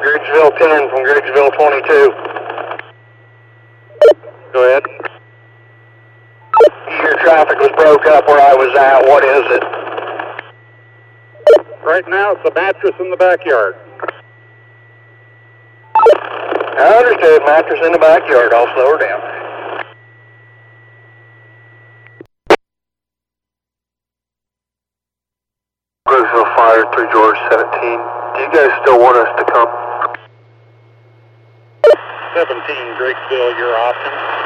Griggsville 10 from Griggsville 22. Go ahead. Your traffic was broke up where I was at. What is it? Right now, it's the mattress in the backyard. I understood. Mattress in the backyard. I'll slow her down. Griggsville Fire, 3 George 17. Do you guys still want us to come? 17, Griggsville, your option.